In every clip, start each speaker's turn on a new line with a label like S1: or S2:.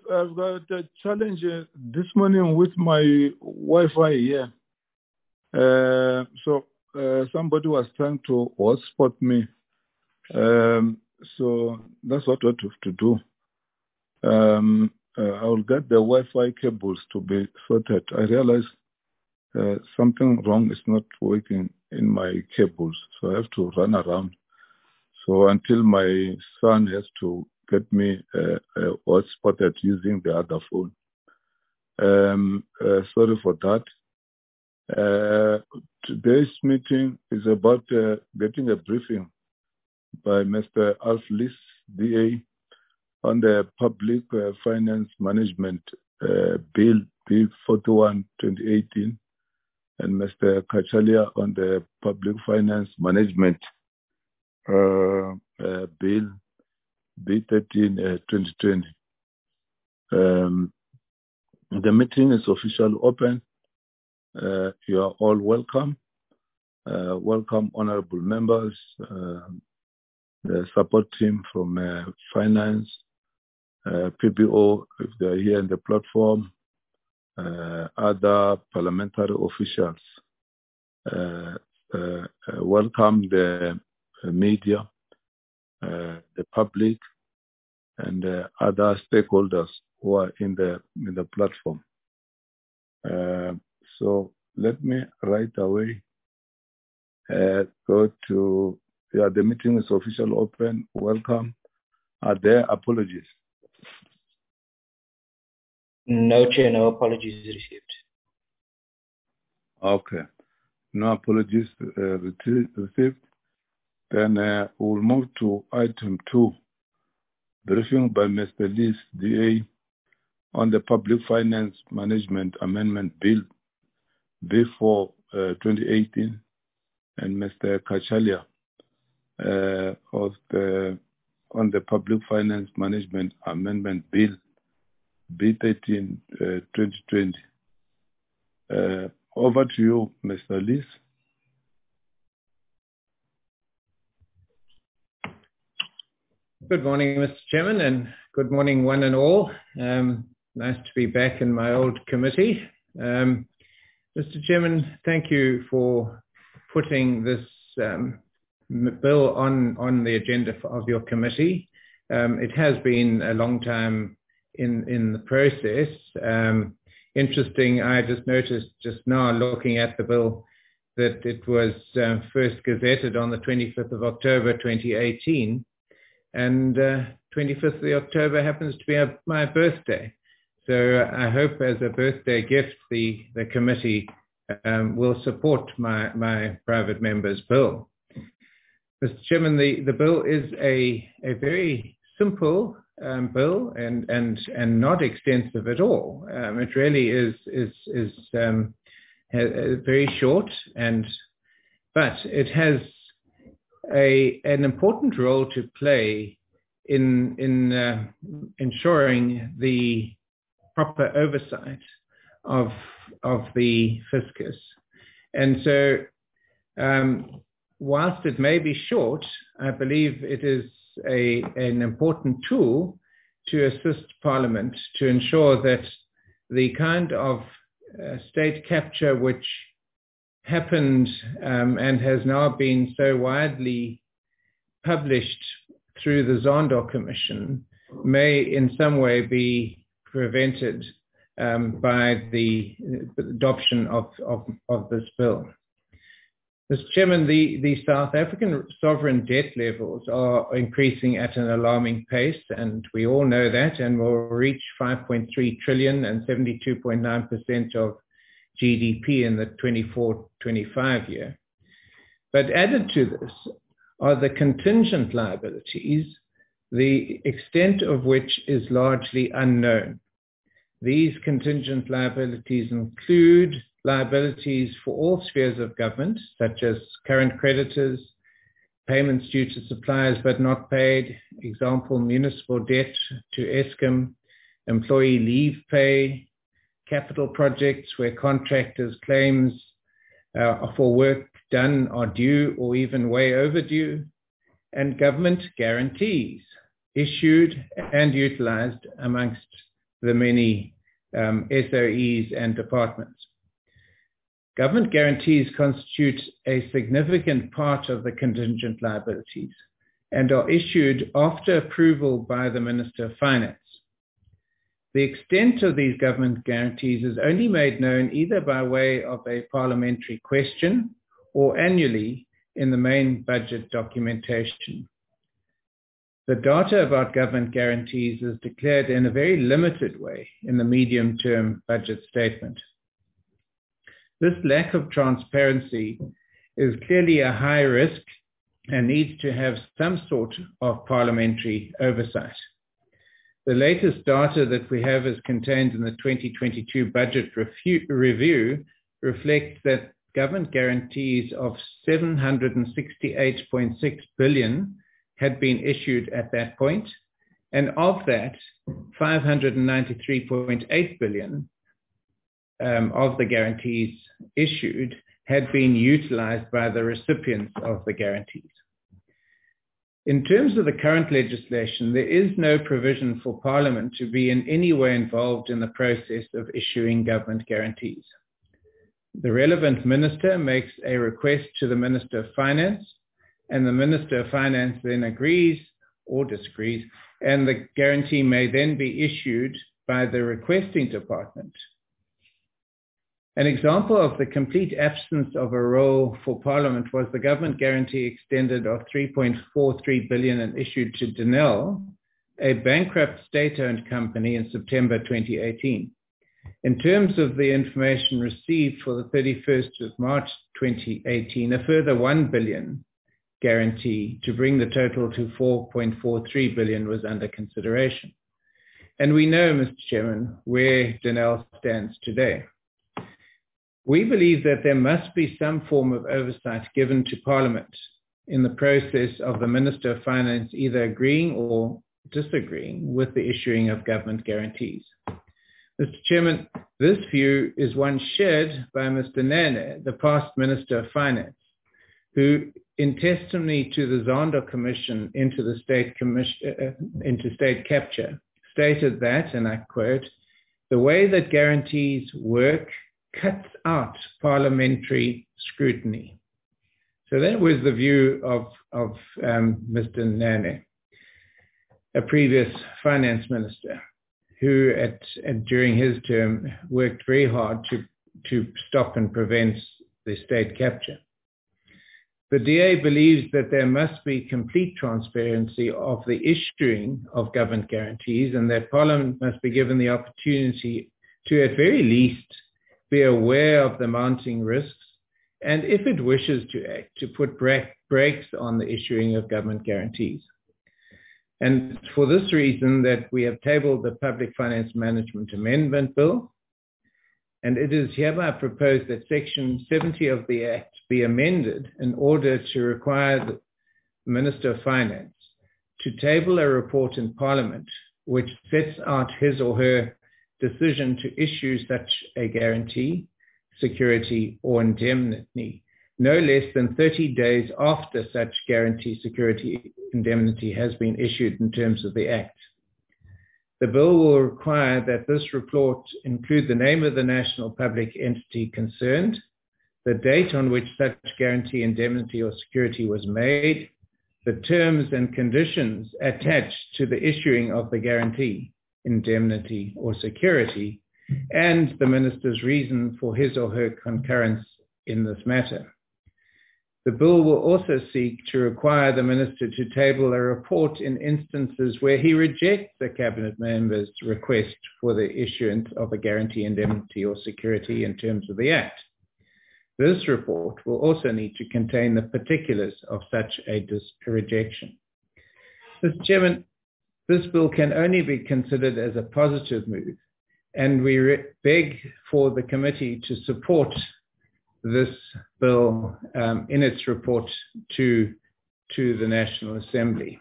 S1: I've got a challenge this morning with my Wi-Fi here. So somebody was trying to hotspot me. So that's what I have to do. I will get the Wi-Fi cables to be sorted. I realize something wrong is not working in my cables, so I have to run around. So until my son has to get me hotspotted using the other phone. Sorry for that. Today's meeting is about getting a briefing by Mr. Alf Liss, DA, on the Public Finance Management Bill, Bill 41, 2018, and Mr. Kachalia on the Public Finance Management Bill, B13, 2020. The meeting is officially open. You are all welcome. Welcome, honorable members, the support team from finance, PBO, if they're here in the platform, other parliamentary officials. Welcome the media, the public, and other stakeholders who are in the platform. So let me right away go to, the meeting is officially open. Welcome. Are there apologies?
S2: No, Chair, no apologies received.
S1: Okay. No apologies received. Then we'll move to item 2, briefing by Mr. Liss, DA, on the Public Finance Management Amendment Bill, B4 2018, and Mr. Kachalia on the Public Finance Management Amendment Bill, B13 2020. Over to you, Mr. Liss.
S3: Good morning, Mr. Chairman, and good morning, one and all. Nice to be back in my old committee. Mr. Chairman, thank you for putting this bill on the agenda of your committee. It has been a long time in the process. Interesting, I just noticed just now looking at the bill that it was first gazetted on the 25th of October 2018, and 25th of October happens to be my birthday. So I hope as a birthday gift the committee will support my private member's bill. Mr. Chairman, the bill is a very simple bill and not extensive at all. It really is very short, but it has an important role to play in ensuring the proper oversight of the fiscus. And so whilst it may be short, I believe it is an important tool to assist Parliament to ensure that the kind of state capture which happened and has now been so widely published through the Zondo Commission may in some way be prevented by the adoption of this bill. Mr. Chairman, the South African sovereign debt levels are increasing at an alarming pace, and we all know that, and will reach 5.3 trillion and 72.9% of GDP in the 24-25 year. But added to this are the contingent liabilities, the extent of which is largely unknown. These contingent liabilities include liabilities for all spheres of government, such as current creditors, payments due to suppliers but not paid, example, municipal debt to Eskom, employee leave pay, capital projects where contractors' claims for work done are due or even way overdue, and government guarantees issued and utilized amongst the many SOEs and departments. Government guarantees constitute a significant part of the contingent liabilities and are issued after approval by the Minister of Finance. The extent of these government guarantees is only made known either by way of a parliamentary question or annually in the main budget documentation. The data about government guarantees is declared in a very limited way in the medium-term budget statement. This lack of transparency is clearly a high risk and needs to have some sort of parliamentary oversight. The latest data that we have is contained in the 2022 budget review reflects that government guarantees of 768.6 billion had been issued at that point, and of that, 593.8 billion of the guarantees issued had been utilized by the recipients of the guarantees. In terms of the current legislation, there is no provision for Parliament to be in any way involved in the process of issuing government guarantees. The relevant minister makes a request to the Minister of Finance, and the Minister of Finance then agrees or disagrees, and the guarantee may then be issued by the requesting department. An example of the complete absence of a role for Parliament was the government guarantee extended of 3.43 billion and issued to Denel, a bankrupt state-owned company, in September 2018. In terms of the information received for the 31st of March 2018, a further 1 billion guarantee to bring the total to 4.43 billion was under consideration. And we know, Mr. Chairman, where Denel stands today. We believe that there must be some form of oversight given to Parliament in the process of the Minister of Finance either agreeing or disagreeing with the issuing of government guarantees. Mr. Chairman, this view is one shared by Mr. Nene, the past Minister of Finance, who, in testimony to the Zondo Commission into state capture, stated that, and I quote, "The way that guarantees work cuts out parliamentary scrutiny." So that was the view of Mr. Nene, a previous finance minister, who during his term worked very hard to stop and prevent the state capture. The DA believes that there must be complete transparency of the issuing of government guarantees and that Parliament must be given the opportunity to, at very least, be aware of the mounting risks, and if it wishes to act, to put brakes on the issuing of government guarantees. And for this reason that we have tabled the Public Finance Management Amendment Bill, and it is hereby proposed that Section 70 of the Act be amended in order to require the Minister of Finance to table a report in Parliament which sets out his or her decision to issue such a guarantee, security, or indemnity, no less than 30 days after such guarantee, security, indemnity has been issued in terms of the Act. The bill will require that this report include the name of the national public entity concerned, the date on which such guarantee, indemnity, or security was made, the terms and conditions attached to the issuing of the guarantee, indemnity, or security, and the minister's reason for his or her concurrence in this matter. The bill will also seek to require the minister to table a report in instances where he rejects a cabinet member's request for the issuance of a guarantee, indemnity, or security in terms of the Act. This report will also need to contain the particulars of such a rejection. Mr. Chairman, this bill can only be considered as a positive move, and we beg for the committee to support this bill in its report to the National Assembly.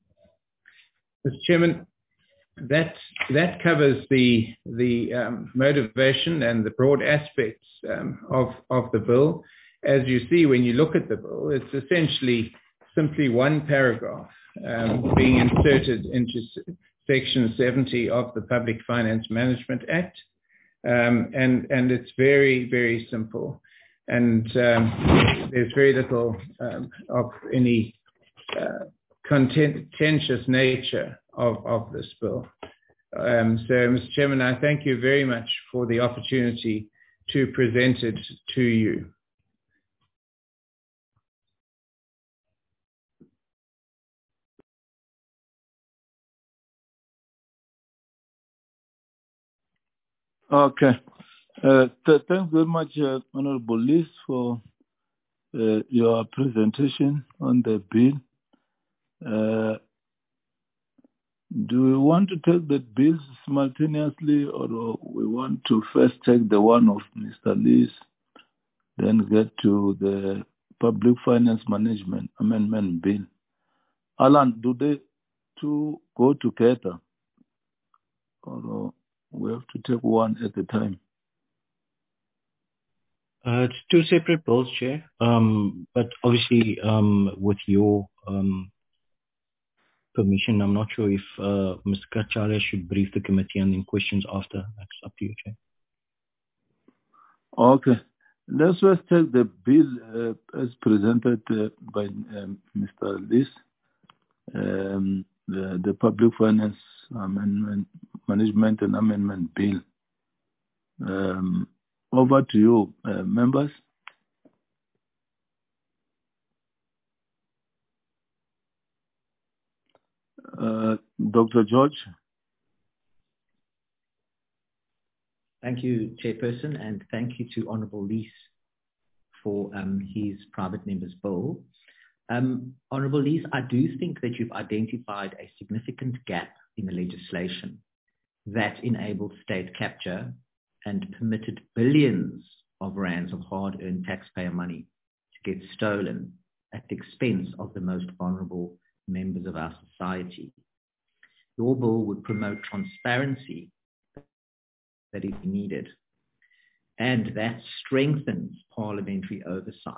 S3: Mr. Chairman, that covers the motivation and the broad aspects of the bill. As you see when you look at the bill, it's essentially simply one paragraph being inserted into Section 70 of the Public Finance Management Act. And it's very, very simple. And there's very little of any contentious nature of this bill. So, Mr. Chairman, I thank you very much for the opportunity to present it to you.
S1: Okay. Thanks very much, Honorable Liz, for your presentation on the bill. Do we want to take the bills simultaneously, or we want to first take the one of Mr. Liz, then get to the Public Finance Management Amendment Bill? Alan, do they two go together, or we have to take one at a time?
S2: It's two separate bills, Chair. But obviously, with your permission, I'm not sure if Mr. Kacharya should brief the committee and then questions after. That's up to you, Chair.
S1: Okay. Let's first take the bill as presented by Mr. Liz, the Public Finance Amendment Management and Amendment Bill. Over to you, members. Dr. George.
S4: Thank you, Chairperson, and thank you to Honourable Lies for his private member's bill. Honourable Lies, I do think that you've identified a significant gap in the legislation that enabled state capture and permitted billions of rands of hard-earned taxpayer money to get stolen at the expense of the most vulnerable members of our society. Your bill would promote transparency that is needed, and that strengthens parliamentary oversight.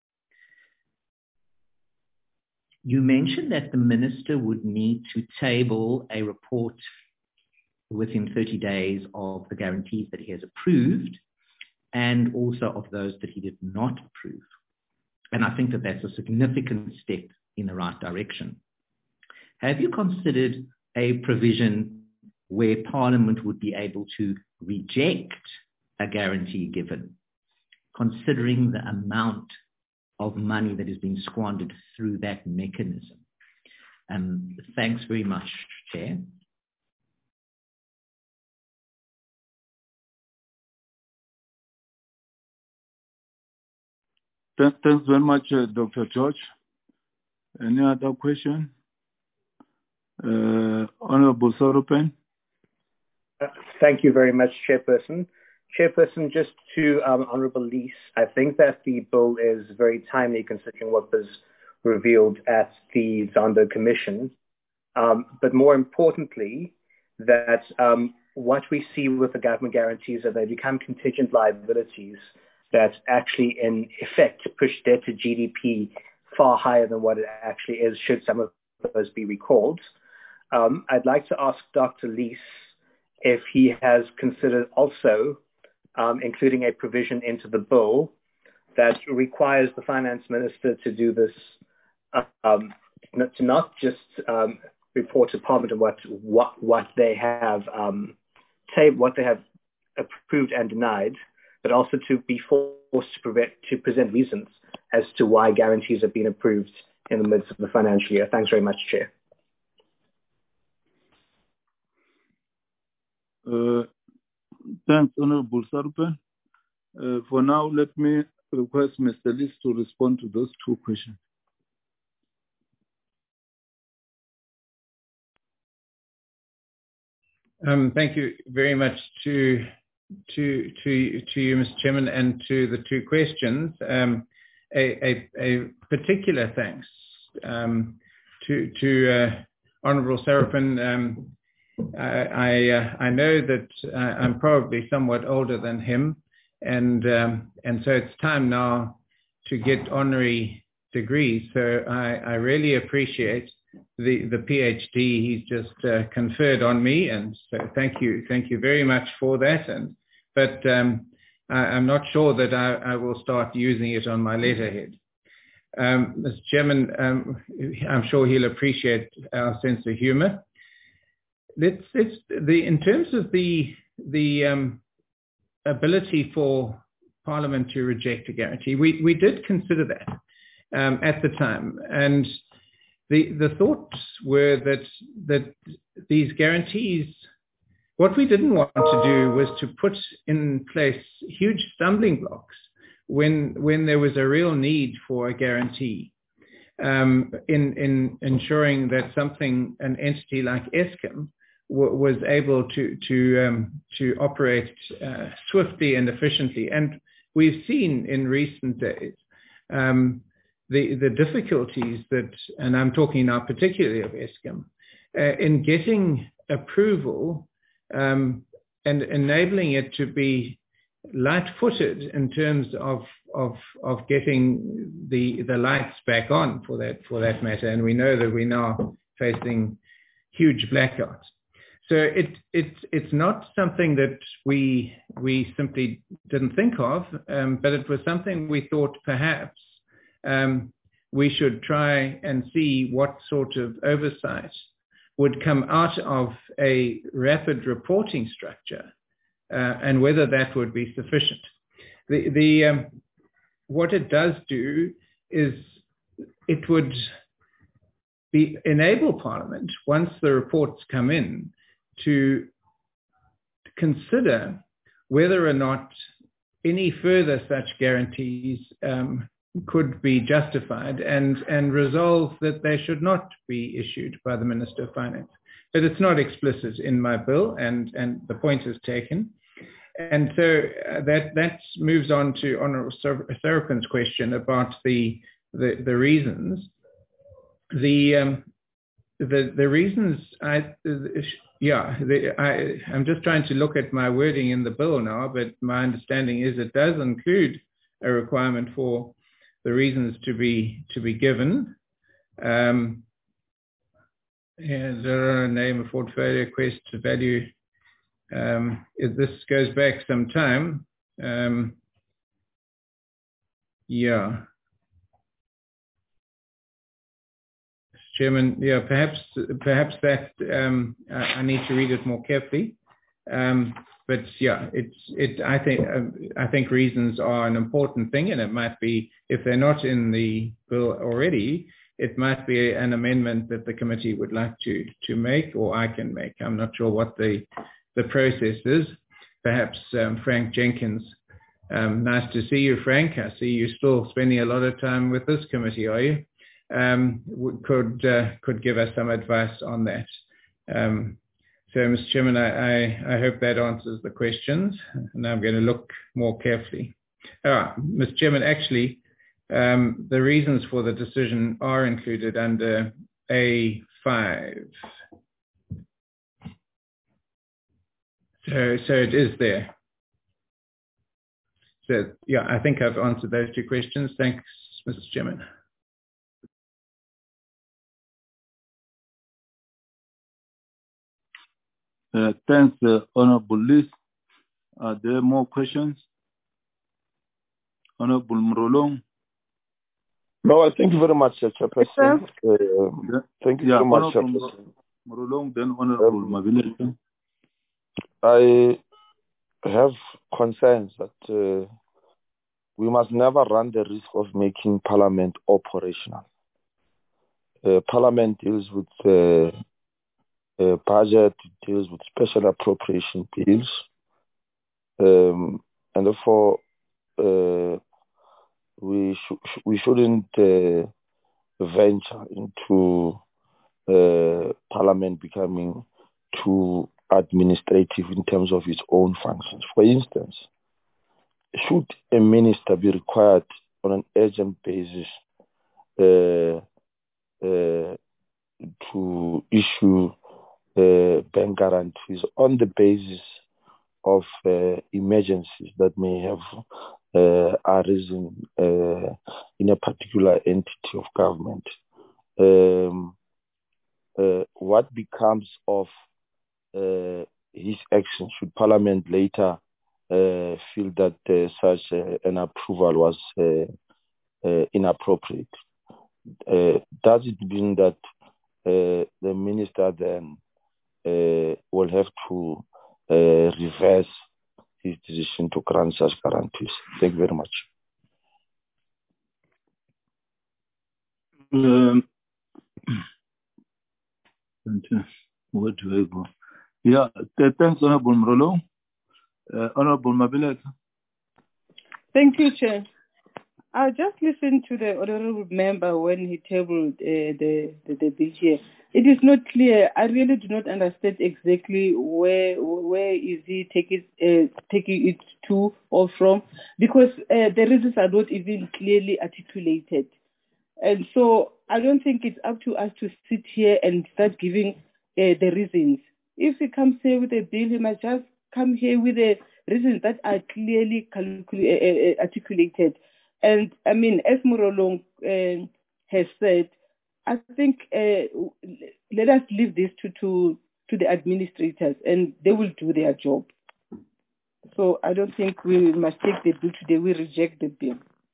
S4: You mentioned that the minister would need to table a report within 30 days of the guarantees that he has approved and also of those that he did not approve. And I think that that's a significant step in the right direction. Have you considered a provision where Parliament would be able to reject a guarantee given, considering the amount of money that is being squandered through that mechanism? Thanks very much, Chair.
S1: Thanks very much, Dr. George. Any other question? Honorable Soropen.
S5: Thank you very much, Chairperson. Chairperson, just to Honorable Lies, I think that the bill is very timely considering what was revealed at the Zondo Commission. But more importantly, that what we see with the government guarantees are they become contingent liabilities that actually in effect push debt to GDP far higher than what it actually is should some of those be recalled. I'd like to ask Dr. Lies if he has considered also including a provision into the bill that requires the finance minister to do this, to not just report to Parliament on what they have what they have approved and denied, but also to be forced to present reasons as to why guarantees have been approved in the midst of the financial year. Thanks very much, Chair.
S1: Thanks, Honorable Soropen. For now, let me request Mr. Liz to respond to those two questions.
S3: Thank you very much to you, Mr. Chairman, and to the two questions. A particular thanks to Honourable Soropen. I know that I'm probably somewhat older than him, and so it's time now to get honorary degrees. So I really appreciate the PhD he's just conferred on me, and so thank you very much for that. But I'm not sure that I will start using it on my letterhead. Mr. Chairman, I'm sure he'll appreciate our sense of humour. In terms of the ability for Parliament to reject a guarantee, we did consider that at the time, and the thoughts were that these guarantees, what we didn't want to do was to put in place huge stumbling blocks when there was a real need for a guarantee in ensuring that an entity like Eskom was able to operate swiftly and efficiently. And we've seen in recent days the difficulties that, and I'm talking now particularly of Eskom, in getting approval and enabling it to be light-footed in terms of getting the lights back on for that matter. And we know that we're now facing huge blackouts. So it's not something that we simply didn't think of, but it was something we thought perhaps we should try and see what sort of oversight would come out of a rapid reporting structure, and whether that would be sufficient. What it does do is it would enable Parliament, once the reports come in, to consider whether or not any further such guarantees could be justified and resolve that they should not be issued by the Minister of Finance. But it's not explicit in my bill, and the point is taken. And so that moves on to Honourable Serapin's question about the reasons. The reasons, I'm just trying to look at my wording in the bill now, but my understanding is it does include a requirement for the reasons to be given. And name of portfolio, quest to value. This goes back some time. Chairman, perhaps that I need to read it more carefully. But I think reasons are an important thing, and it might be, if they're not in the bill already, it might be an amendment that the committee would like to make, or I can make. I'm not sure what the process is. Perhaps Frank Jenkins. Nice to see you, Frank. I see you're still spending a lot of time with this committee, are you? Could give us some advice on that. So, Mr. Chairman, I hope that answers the questions, and I'm going to look more carefully. Mr. Chairman, actually, the reasons for the decision are included under A5. So it is there. So, I think I've answered those two questions. Thanks, Mr. Chairman.
S1: Thanks, Honourable Lees. Are there more questions? Honourable Mrolong.
S6: No, thank you very much, Chairperson. Thank you very much,
S1: Chairperson. Mrolong, then Honourable Mabile.
S6: I have concerns that we must never run the risk of making Parliament operational. Parliament deals with budget, deals with special appropriation bills, and therefore we shouldn't venture into Parliament becoming too administrative in terms of its own functions. For instance, should a minister be required on an urgent basis to issue bank guarantees on the basis of emergencies that may have arisen in a particular entity of government? what becomes of his action should Parliament later feel that such an approval was inappropriate? Does it mean that the minister then will have to reverse his decision to grant such guarantees? Thank you very much.
S1: Where do I go? Yeah, thanks, Honorable Mrolo. Honorable Mabilet.
S7: Thank you, Chair. I just listened to the honorable member when he tabled the bill here. It is not clear. I really do not understand exactly where is he taking it to or from, because the reasons are not even clearly articulated. And so I don't think it's up to us to sit here and start giving the reasons. If he comes here with a bill, he must just come here with the reasons that are clearly articulated. And I mean, as Murolong has said, I think let us leave this to the administrators, and they will do their job. So I don't think we must take the bill today. We reject the bill.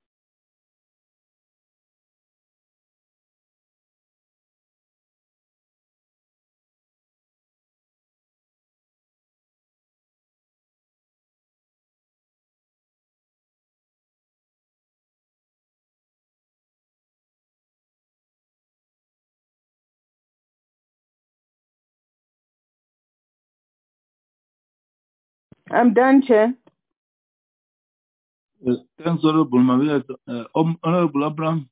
S7: I'm done, Chair.
S1: Thanks, Honorable Mabilet. Honorable Abraham.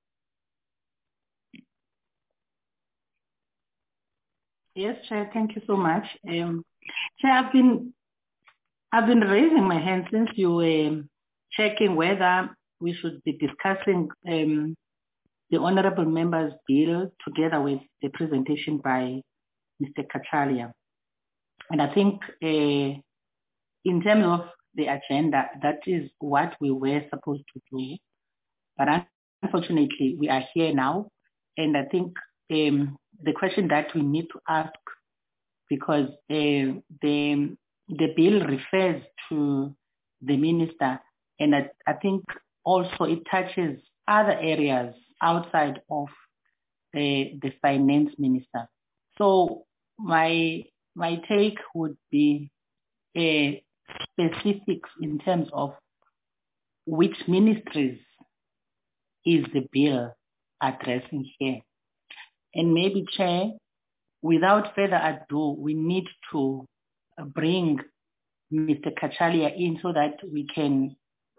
S8: Yes, Chair. Thank you so much. Chair, I've been raising my hand since you were checking whether we should be discussing the honourable member's bill together with the presentation by Mr. Khatshaliya. And I think in terms of the agenda, that is what we were supposed to do. But unfortunately, we are here now. And I think the question that we need to ask, because the bill refers to the minister, and I think also it touches other areas outside of the finance minister. So my take would be specifics in terms of which ministries is the bill addressing here. And maybe, Chair, without further ado, we need to bring Mr. Khatshaliya in so that we can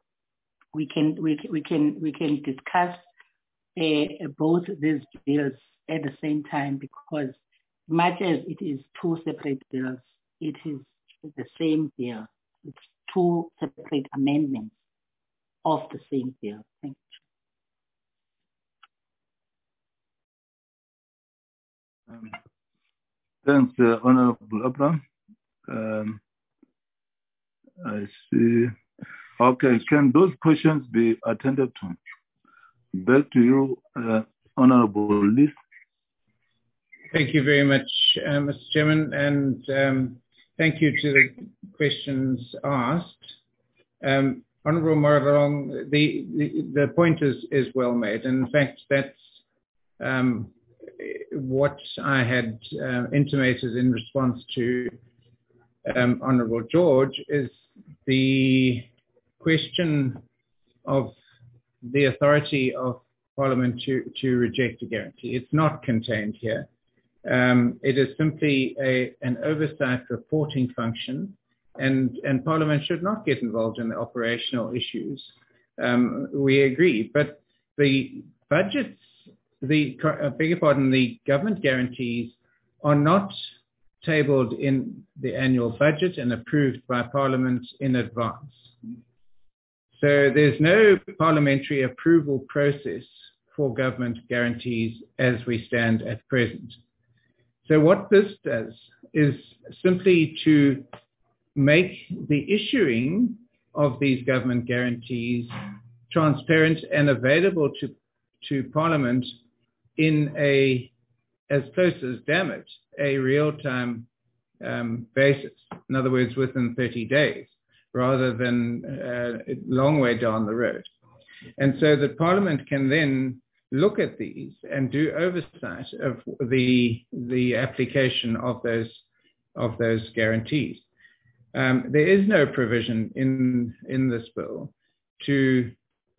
S8: discuss both these bills at the same time, because much as it is two separate bills, it is the same bill. It's two separate amendments of the same bill. Thank
S1: you. Thanks, Honorable Abraham. I see. Okay, can those questions be attended to? Back to you, Honorable Liss.
S3: Thank you very much, Mr. Chairman, and thank you to the questions asked. Honorable Mrolong, the point is well made. And in fact, that's what I had intimated in response to Honorable George, is the question of the authority of Parliament to reject a guarantee. It's not contained here. It is simply an oversight reporting function, and Parliament should not get involved in the operational issues. We agree, but the budgets, the government guarantees are not tabled in the annual budget and approved by Parliament in advance. So there's no parliamentary approval process for government guarantees as we stand at present. So what this does is simply to make the issuing of these government guarantees transparent and available to Parliament in a as close as, damn it, a real-time basis. In other words, within 30 days, rather than a long way down the road. And so the Parliament can then look at these and do oversight of the application of those guarantees. There is no provision in this bill to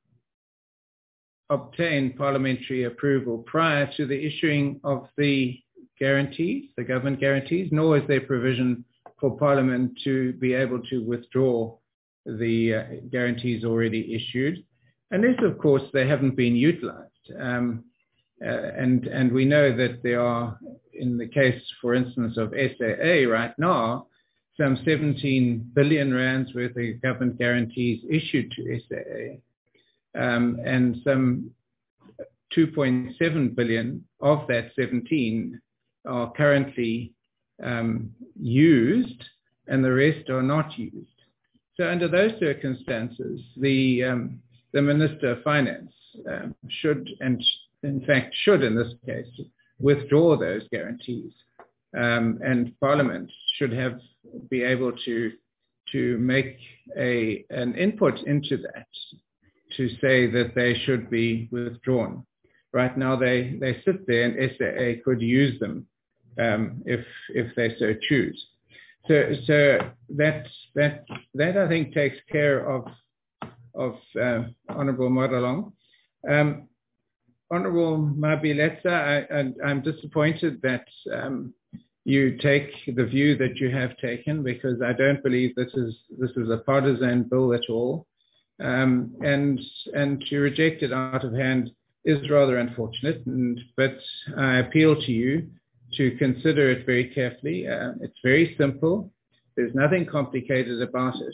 S3: obtain parliamentary approval prior to the issuing of the guarantees, the government guarantees, nor is there provision for Parliament to be able to withdraw the guarantees already issued, unless, of course, they haven't been utilized. And we know that there are, in the case, for instance, of SAA right now, some 17 billion rands worth of government guarantees issued to SAA, and some 2.7 billion of that 17 are currently used, and the rest are not used. So under those circumstances, the Minister of Finance should, and in fact should in this case, withdraw those guarantees. And Parliament should be able to make an input into that, to say that they should be withdrawn. Right now they sit there, and SAA could use them if they so choose. So that I think takes care of Honourable Modalong. Honourable Mabiletsa, I'm disappointed that you take the view that you have taken, because I don't believe this is a partisan bill at all. And to reject it out of hand is rather unfortunate, but I appeal to you to consider it very carefully. It's very simple. There's nothing complicated about it,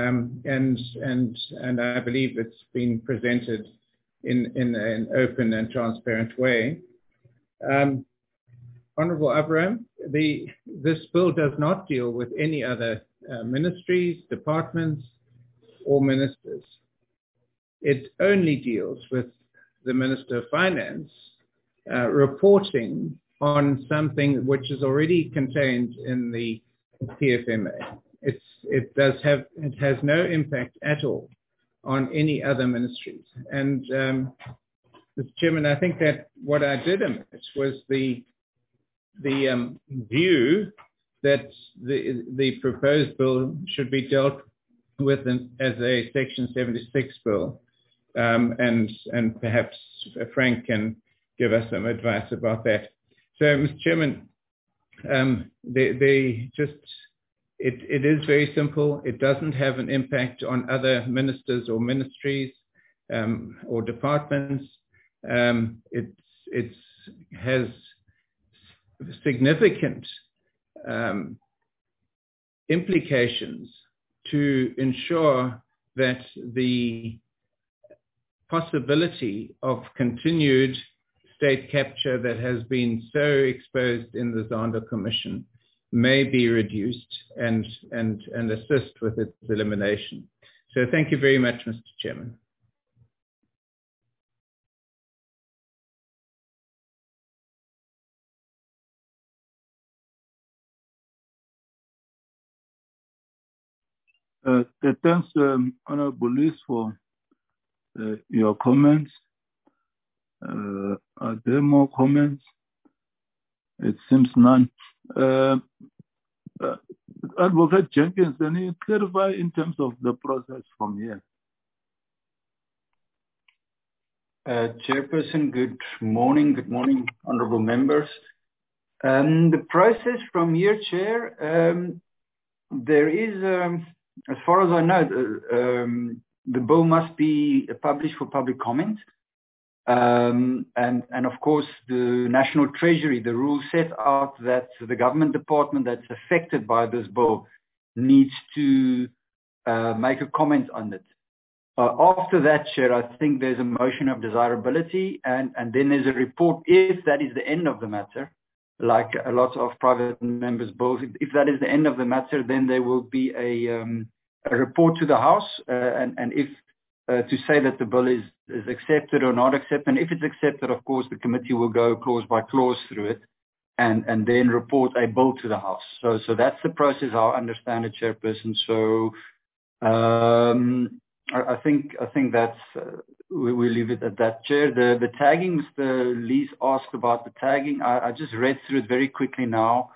S3: and I believe it's been presented in an open and transparent way. Honourable Abraham, this bill does not deal with any other ministries, departments, or ministers. It only deals with the Minister of Finance reporting on something which is already contained in the PFMA. It has no impact at all on any other ministries. And Mr. Chairman, I think that what I did omit was the view that the proposed bill should be dealt with as a Section 76 bill. And perhaps Frank can give us some advice about that. So, Mr. Chairman, it is very simple. It doesn't have an impact on other ministers or ministries or departments. It has significant implications to ensure that the possibility of continued state capture that has been so exposed in the Zondo Commission may be reduced and assist with its elimination. So thank you very much, Mr. Chairman.
S1: Thanks, Honourable Lees, for your comments. Are there more comments? It seems none. Advocate Jenkins, can you clarify in terms of the process from here?
S9: Chairperson, good morning. Good morning, honourable members. The process from here, Chair, there is, as far as I know, the bill must be published for public comment. And of course, the National Treasury, the rules set out that the government department that's affected by this bill needs to make a comment on it. After that, Chair, I think there's a motion of desirability, and then there's a report. If that is the end of the matter, like a lot of private members' bills, if that is the end of the matter, then there will be a report to the House, and if to say that the bill is accepted or not accepted. And if it's accepted, of course, the committee will go clause by clause through it and then report a bill to the House. So that's the process, I understand it, Chairperson. So I think that's we leave it at that, Chair. The tagging, Mr. Lees asked about the tagging. I just read through it very quickly now.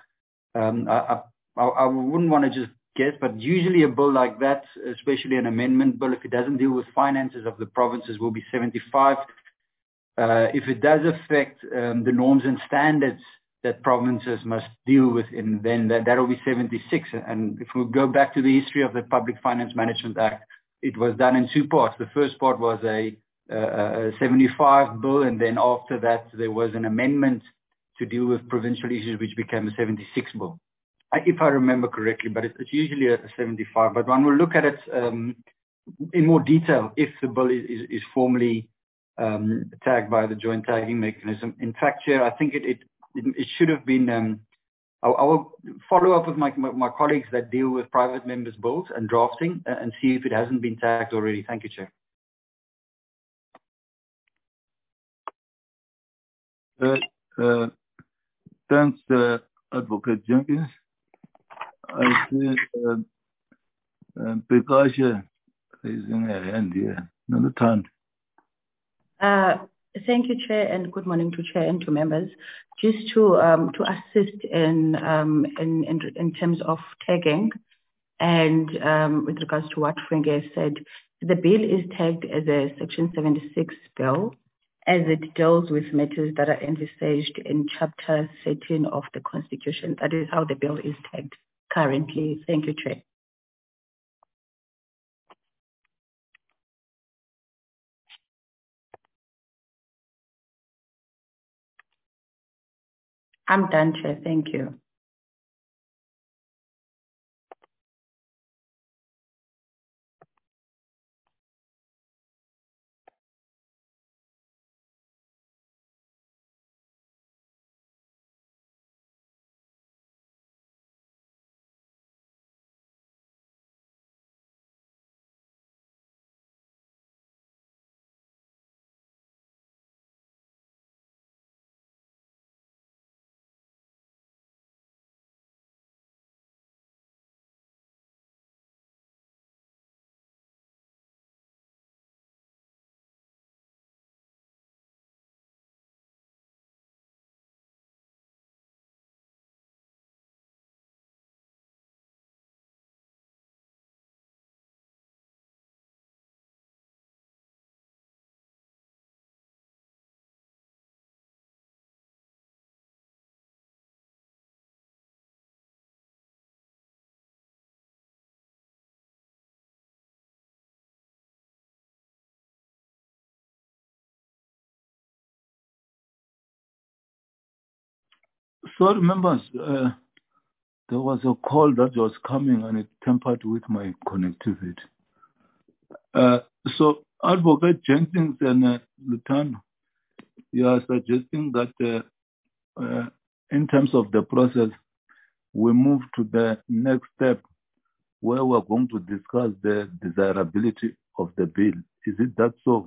S9: I wouldn't want to just guess, but usually a bill like that, especially an amendment bill, if it doesn't deal with finances of the provinces, will be 75. If it does affect the norms and standards that provinces must deal with, then that will be 76. And if we go back to the history of the Public Finance Management Act, it was done in two parts. The first part was a 75 bill, and then after that there was an amendment to deal with provincial issues, which became a 76 bill, if I remember correctly. But it's usually a 75. But one will look at it in more detail if the bill is formally tagged by the joint tagging mechanism. In fact, Chair, I think it should have been. I will follow up with my colleagues that deal with private members' bills and drafting and see if it hasn't been tagged already. Thank you, Chair.
S1: Thanks, Advocate Jenkins. I see Pekasha raising her hand here. Another time.
S8: Thank you, Chair, and good morning to Chair and to members. Just to assist in terms of tagging and with regards to what Frank has said, the bill is tagged as a Section 76 bill, as it deals with matters that are envisaged in Chapter 13 of the Constitution. That is how the bill is tagged currently. Thank you, Chair. I'm done, Chair. Thank you.
S1: Sorry, members, there was a call that was coming and it tampered with my connectivity. So, Advocate Jenkins and Lutano, you are suggesting that in terms of the process, we move to the next step where we're going to discuss the desirability of the bill. Is it that so?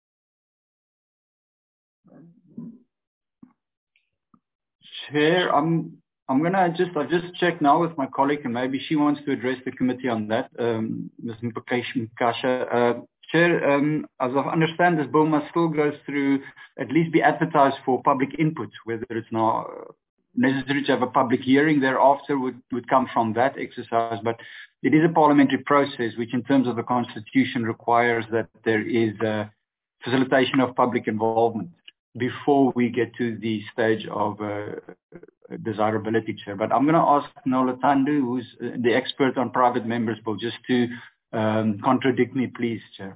S9: Chair, I'm gonna just check now with my colleague, and maybe she wants to address the committee on that. Ms. Mpakasha. Chair, as I understand, this bill must still go through, at least be advertised for public input. Whether it's now necessary to have a public hearing thereafter would come from that exercise. But it is a parliamentary process, which in terms of the Constitution requires that there is a facilitation of public involvement before we get to the stage of desirability, Chair. But I'm going to ask Nola Tandu, who's the expert on private members' bill, just to contradict me, please, Chair.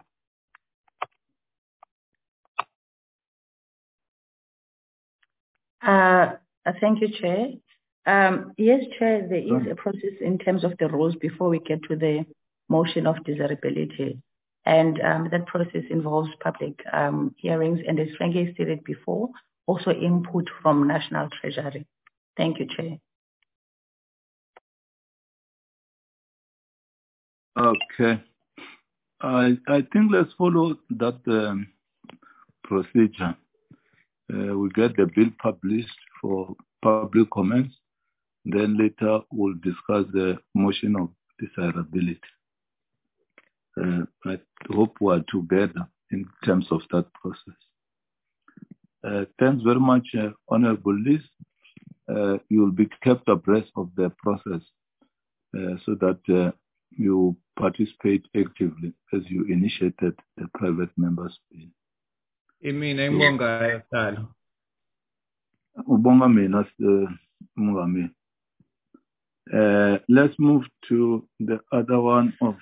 S8: Thank you, Chair. Yes, Chair, there is a process in terms of the rules before we get to the motion of desirability. And that process involves public hearings, and as Frankie stated before, also input from National Treasury. Thank you, Chair.
S1: Okay. I think let's follow that procedure. we get the bill published for public comments. Then later we'll discuss the motion of desirability. I hope we are together in terms of that process. Thanks very much, Honorable Liz. You will be kept abreast of the process so that you participate actively as you initiated the private members' bill. Let's move to the other one of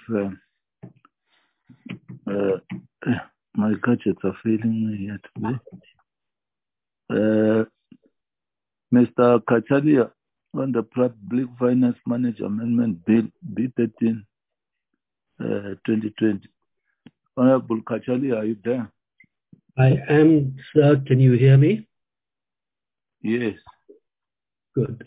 S1: my gadgets are failing me here today. Mr. Kachalia on the Public Finance Manager Amendment Bill B13 2020. Honorable Kachalia, are you there?
S10: I am, sir. Can you hear me?
S1: Yes.
S10: Good.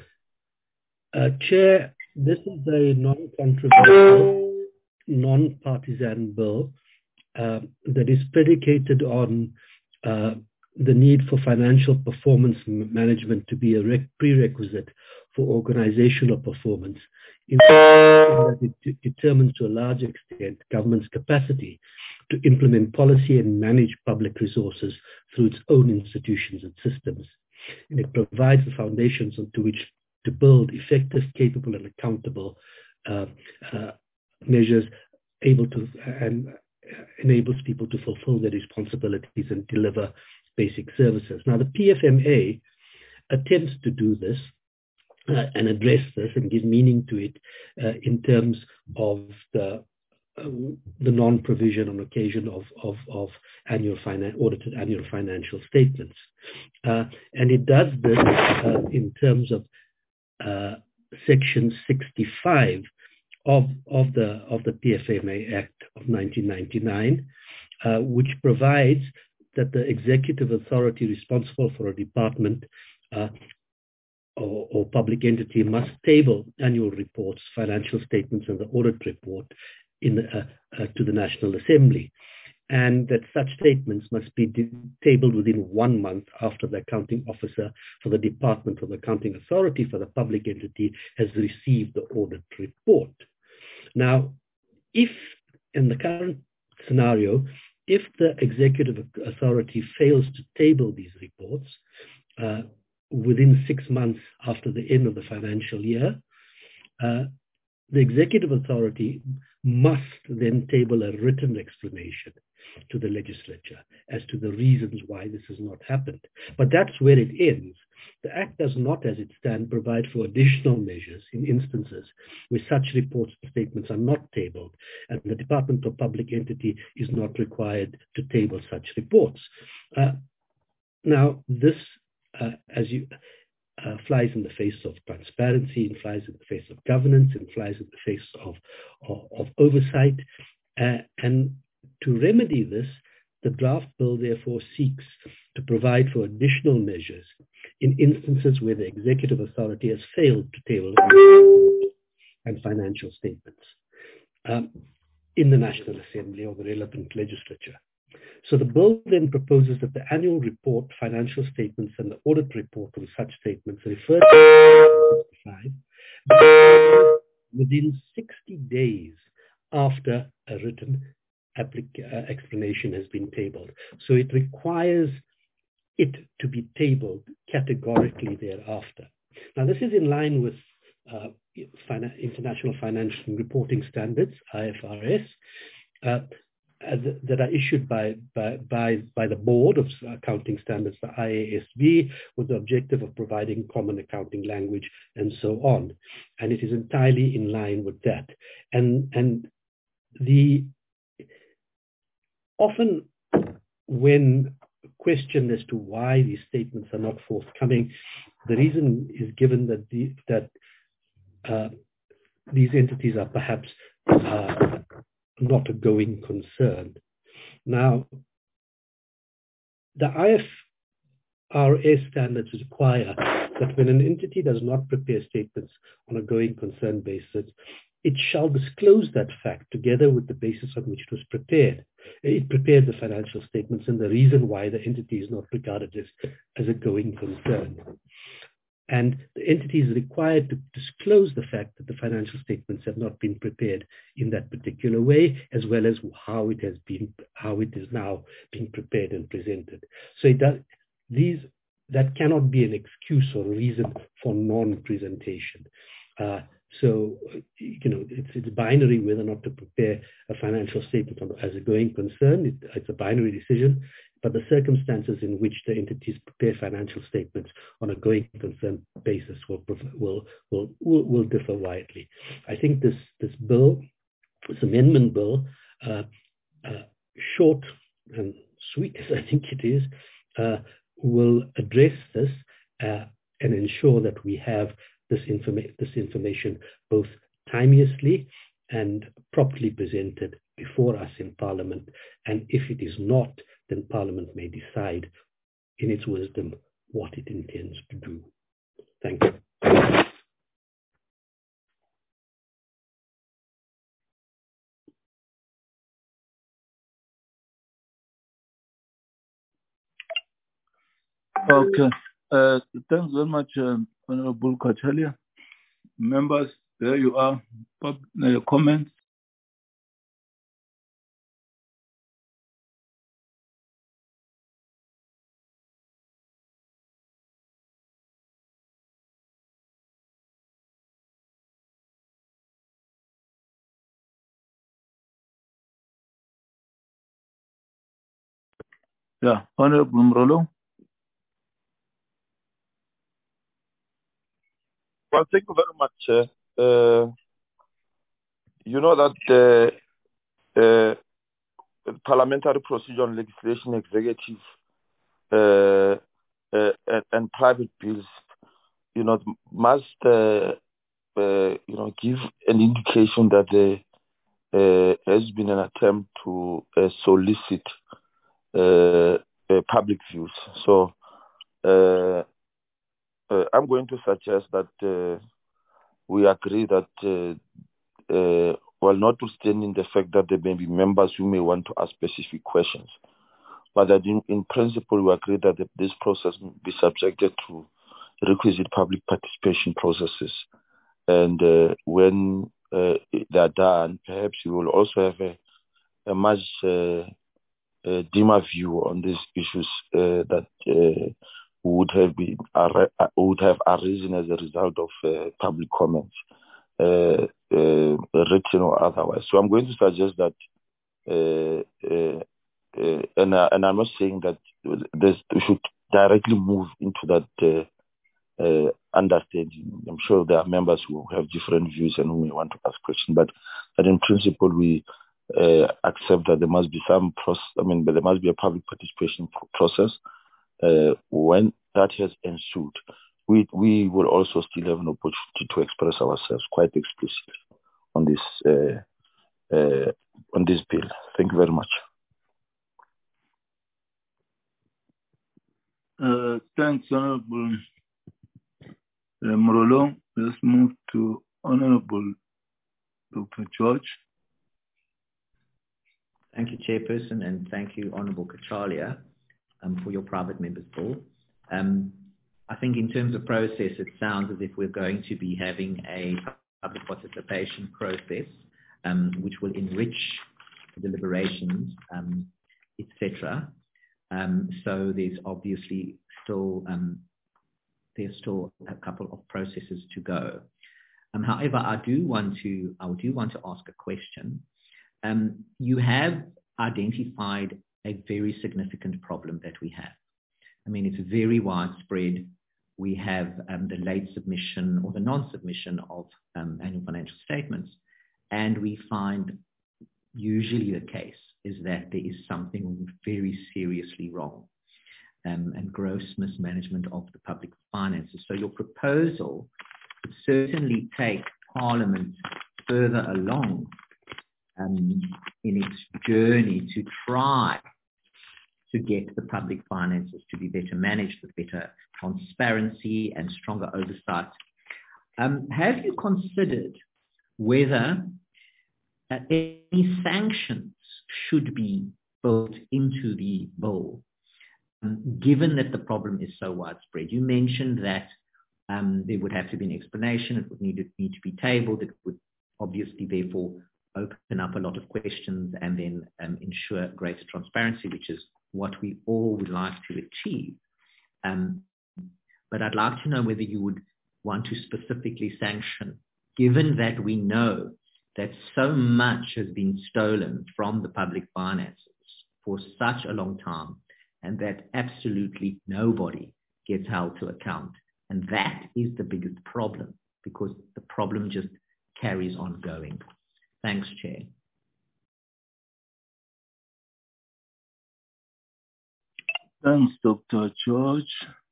S10: Chair, this is a non-controversial, non-partisan bill that is predicated on the need for financial performance management to be a prerequisite for organizational performance, in that it determines to a large extent government's capacity to implement policy and manage public resources through its own institutions and systems. And it provides the foundations onto which to build effective, capable, and accountable measures able to and enables people to fulfill their responsibilities and deliver basic services. Now, the PFMA attempts to do this and address this and give meaning to it in terms of the non-provision on occasion of audited annual financial statements. And it does this in terms of Section 65 of the PFMA Act of 1999, which provides that the executive authority responsible for a department or public entity must table annual reports, financial statements, and the audit report to the National Assembly, and that such statements must be tabled within 1 month after the accounting officer for the department or the accounting authority for the public entity has received the audit report. Now, if in the current scenario, if the executive authority fails to table these reports within 6 months after the end of the financial year, the executive authority must then table a written explanation to the legislature as to the reasons why this has not happened. But that's where it ends. The Act does not, as it stands, provide for additional measures in instances where such reports and statements are not tabled, and the Department or public entity is not required to table such reports. Now, this, flies in the face of transparency, and flies in the face of governance, and flies in the face of oversight. And to remedy this, the draft bill therefore seeks to provide for additional measures in instances where the executive authority has failed to table and financial statements in the National Assembly or the relevant legislature. So the bill then proposes that the annual report, financial statements, and the audit report on such statements referred to 65 within 60 days after a written explanation has been tabled. So it requires it to be tabled categorically thereafter. Now, this is in line with International Financial Reporting Standards, IFRS, that are issued by the Board of Accounting Standards, the IASB, with the objective of providing common accounting language and so on. And it is entirely in line with that. And the often when questioned as to why these statements are not forthcoming, the reason is given that these entities are perhaps not a going concern. Now, the IFRS standards require that when an entity does not prepare statements on a going concern basis, it shall disclose that fact together with the basis on which it was prepared. It prepared the financial statements and the reason why the entity is not regarded as a going concern. And the entity is required to disclose the fact that the financial statements have not been prepared in that particular way, as well as how it is now being prepared and presented. So that cannot be an excuse or reason for non-presentation. So, it's binary whether or not to prepare a financial statement as a going concern. It's a binary decision, but the circumstances in which the entities prepare financial statements on a going concern basis will differ widely. I think this amendment bill, short and sweet as I think it is, will address this and ensure that we have this information both timeously and properly presented before us in Parliament. And if it is not, then Parliament may decide in its wisdom what it intends to do. Thank you.
S1: Okay. Thanks very much, Honorable Kachalia. Members, there you are. Comments? Yeah, Honorable Mrolo.
S6: Well, thank you very much. You know that the Parliamentary Procedure on Legislation, Executive, and private bills, must, give an indication that there has been an attempt to solicit public views. So I'm going to suggest that we agree that, while notwithstanding the fact that there may be members who may want to ask specific questions, but that in principle we agree that this process will be subjected to requisite public participation processes. And when they are done, perhaps we will also have a much dimmer view on these issues that would have arisen as a result of public comments, written or otherwise. So I'm going to suggest that, and I'm not saying that we should directly move into that understanding. I'm sure there are members who have different views and who may want to ask questions, but in principle we accept that there must be some process. But there must be a public participation process. When that has ensued, we will also still have an opportunity to express ourselves quite explicitly on this bill. Thank you very much.
S1: Thanks, Honorable Mrolo. Let's move to Honorable Dr. George.
S4: Thank you, Chairperson, and thank you, Honorable Kachalia, for your private members' bill. I think in terms of process, it sounds as if we're going to be having a public participation process, which will enrich the deliberations, etc. So there's obviously still a couple of processes to go. However, I do want to ask a question. You have identified a very significant problem that we have. It's very widespread. We have the late submission or the non-submission of annual financial statements, and we find usually the case is that there is something very seriously wrong and gross mismanagement of the public finances. So your proposal would certainly take Parliament further along in its journey to try to get the public finances to be better managed with better transparency and stronger oversight. Have you considered whether any sanctions should be built into the bill, given that the problem is so widespread. You mentioned that there would have to be an explanation, it would need to be tabled, it would obviously therefore open up a lot of questions and then ensure greater transparency, which is what we all would like to achieve. But I'd like to know whether you would want to specifically sanction, given that we know that so much has been stolen from the public finances for such a long time, and that absolutely nobody gets held to account. And that is the biggest problem, because the problem just carries on going. Thanks, Chair.
S1: Thanks, Dr. George.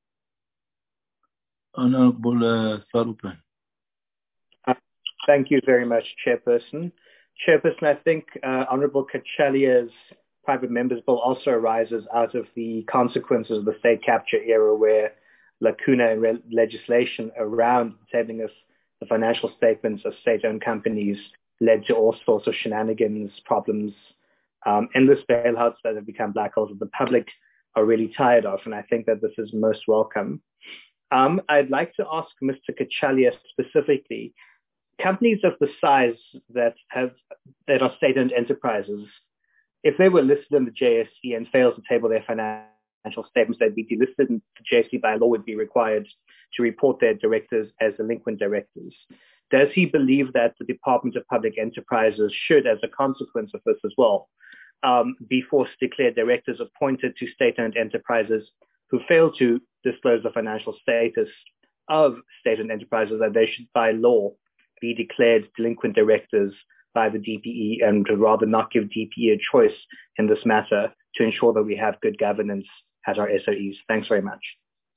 S1: Honorable Sarupen.
S5: Thank you very much, Chairperson. Chairperson, I think Honorable Kachalia's private members bill also arises out of the consequences of the state capture era, where lacuna in legislation around the tabling of the financial statements of state-owned companies led to all sorts of shenanigans, problems, endless bailouts that have become black holes that the public are really tired of, and I think that this is most welcome. I'd like to ask Mr. Kachalia specifically, companies of the size that are state-owned enterprises, if they were listed in the JSE and failed to table their financial statements, they'd be delisted, and the JSE by law would be required to report their directors as delinquent directors. Does he believe that the Department of Public Enterprises should, as a consequence of this as well, be forced to declare directors appointed to state-owned enterprises who fail to disclose the financial status of state-owned enterprises, that they should by law be declared delinquent directors by the DPE, and to rather not give DPE a choice in this matter to ensure that we have good governance at our SOEs? Thanks very much.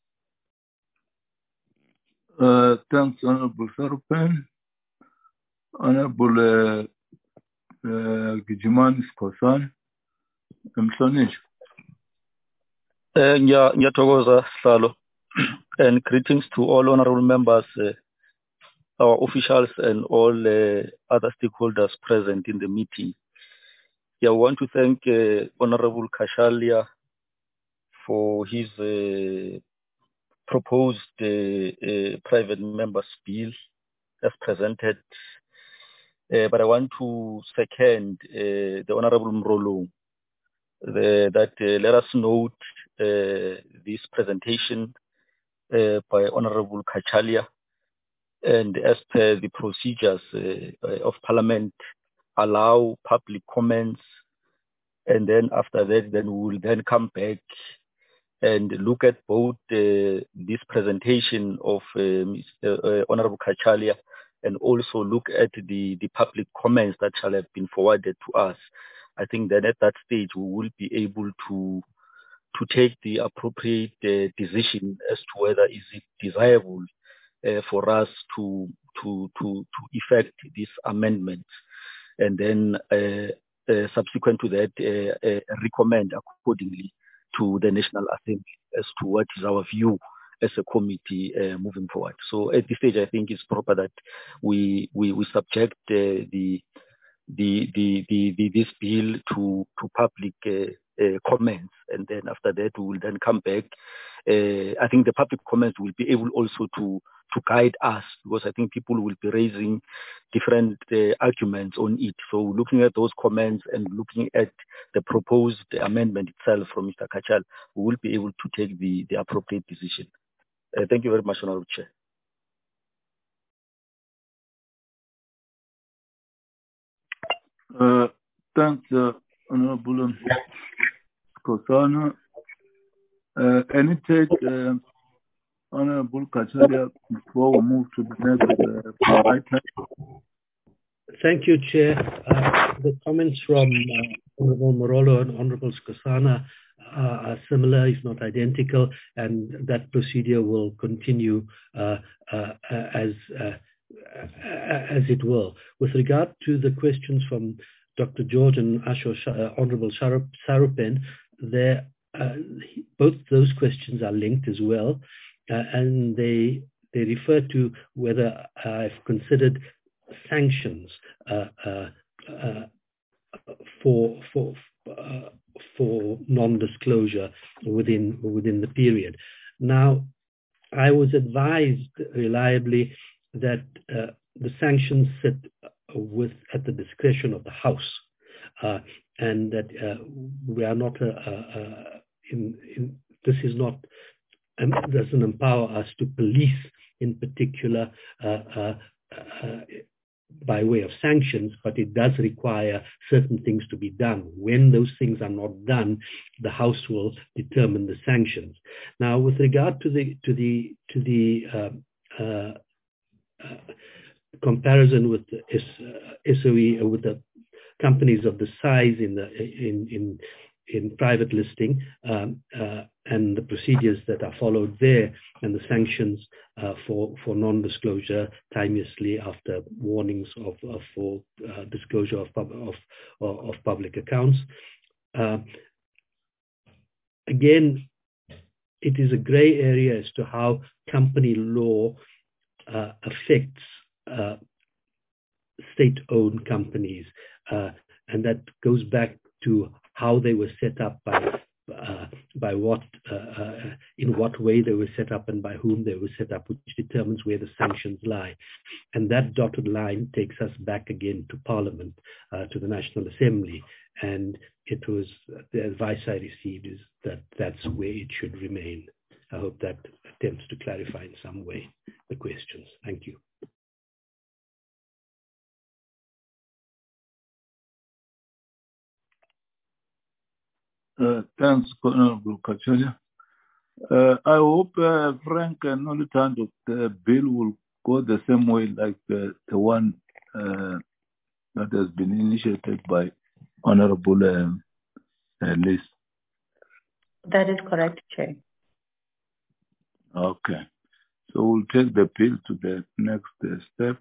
S1: Thanks, Honorable Sarupen. Honorable Gijiman Skosan.
S6: Ngiyathokoza Salo, and greetings to all honorable members, our officials and all other stakeholders present in the meeting. I want to thank Honorable Kachalia for his proposed private members bill as presented. But I want to second the Honorable Mrolo that let us note this presentation by Honorable Kachalia, and as per the procedures of Parliament, allow public comments, and then after that, then we will then come back and look at both this presentation of Honorable Kachalia, and also look at the public comments that shall have been forwarded to us. I think that at that stage we will be able to take the appropriate decision as to whether is it desirable for us to effect this amendment, and then subsequent to that recommend accordingly to the National Assembly as to what is our view as a committee moving forward. So at this stage, I think it's proper that we subject this bill to public comments, and then after that we will then come back. I think the public comments will be able also to guide us, because I think people will be raising different arguments on it. So looking at those comments and looking at the proposed amendment itself from Mr. Kachal, we will be able to take the appropriate decision. Thank you very much, Honorable Chair.
S1: Thanks, Honorable Kosana. Any take, Honorable Kachalia, before we move to the next item?
S10: Thank you, Chair. The comments from Honorable Morolo and Honorable Skosana are similar, if not identical, and that procedure will continue as it will. With regard to the questions from Dr. George and Honorable Sarupen, both those questions are linked as well, and they refer to whether I've considered sanctions for non-disclosure within the period. Now, I was advised reliably that the sanctions sit at the discretion of the House, and that we are not this is not doesn't empower us to police in particular by way of sanctions, but it does require certain things to be done. When those things are not done, the House will determine the sanctions. Now, with regard to the comparison with the SOE, with the companies of the size in private listing, and the procedures that are followed there, and the sanctions for non-disclosure timeously after warnings for disclosure of public accounts. Again, it is a grey area as to how company law affects state-owned companies, and that goes back to how they were set up by what, in what way they were set up and by whom they were set up, which determines where the sanctions lie. And that dotted line takes us back again to Parliament, to the National Assembly. And it was, the advice I received is that that's where it should remain. I hope that attempts to clarify in some way the questions. Thank you.
S1: Thanks, Honorable Kachalia. I hope Frank and Nolitando, the bill will go the same way like the one that has been initiated by Honorable Liz.
S8: That is correct, Chair.
S1: Okay. So we'll take the bill to the next step.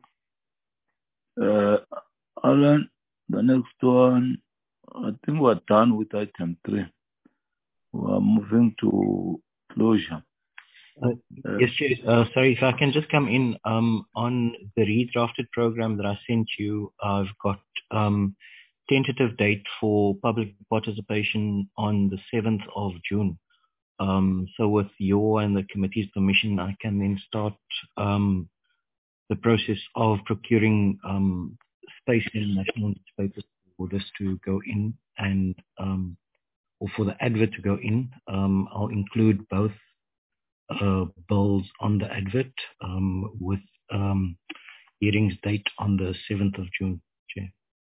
S1: Alan, the next one, I think we're done with item 3. We're moving to closure.
S2: Yes, Chair. Sorry, if I can just come in on the redrafted program that I sent you. I've got tentative date for public participation on the 7th of June. So with your and the committee's permission, I can then start the process of procuring space in national newspapers for this to go in, and or for the advert to go in. I'll include both bills on the advert with hearings date on the 7th of June, Chair.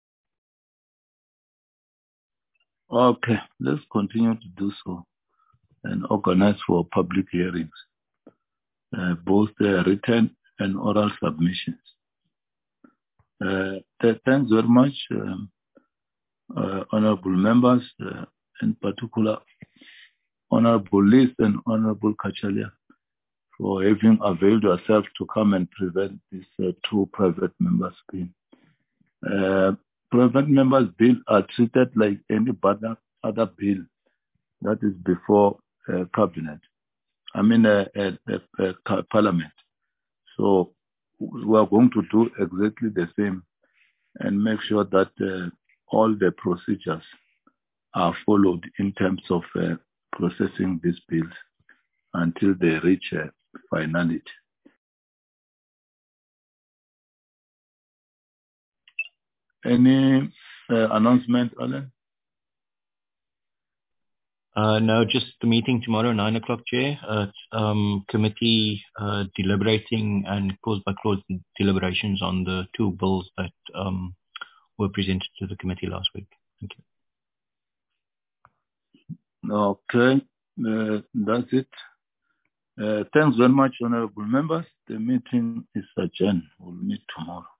S1: Okay, let's continue to do so and organize for public hearings, both written and oral submissions. Thanks very much, honorable members, in particular Honorable Liz and Honorable Kachalia, for having availed yourself to come and prevent this 2 private members' bill. Private members' bills are treated like any other bill that is before cabinet. Parliament. So we are going to do exactly the same and make sure that all the procedures are followed in terms of processing these bills until they reach finality. Any announcement, Alan?
S2: No, just the meeting tomorrow, 9 o'clock, Chair. Committee deliberating and clause-by-clause deliberations on the 2 bills that were presented to the committee last week. Thank you.
S1: Okay, that's it. Thanks very much, honorable members. The meeting is adjourned. We'll meet tomorrow.